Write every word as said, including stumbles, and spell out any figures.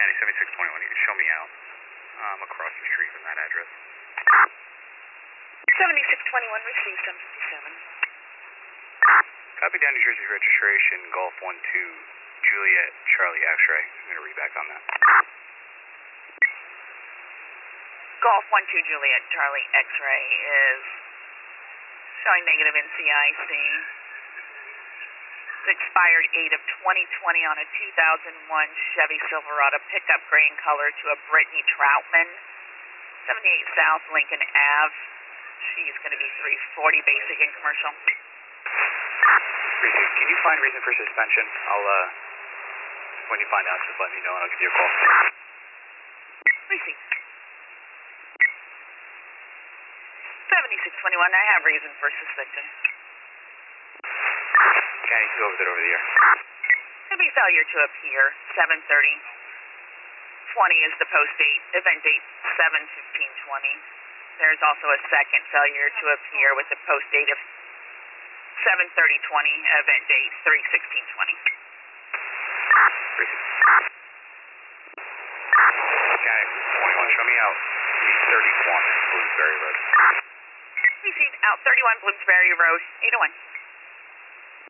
County seventy-six twenty-one, you can show me out. Um, across the street from that address. seventy-six twenty-one, received seven fifty-seven. Copy down New Jersey registration, Golf one two, Juliet, Charlie X-ray. I'm going to read back on that. Golf one two, Juliet, Charlie X-ray is showing negative N C I C. It's expired eight of twenty twenty on a two thousand one Chevy Silverado pickup gray in color to a Brittany Troutman, seventy-eight South Lincoln Ave. She's going to be three forty basic and commercial. Can you find reason for suspension? I'll, uh, when you find out, just let me know and I'll give you a call. Received. seventy-six twenty-one, I have reason for suspension. County two over there over the air. Could be failure to appear, seven thirty. twenty is the post date, event date seven fifteen twenty. There's also a second failure to appear with the post date of seven thirty twenty, event date three sixteen twenty. County twenty-one, show me out. thirty-one, Bloomsbury Road. Received out thirty-one Bloomsbury Road, eight oh one.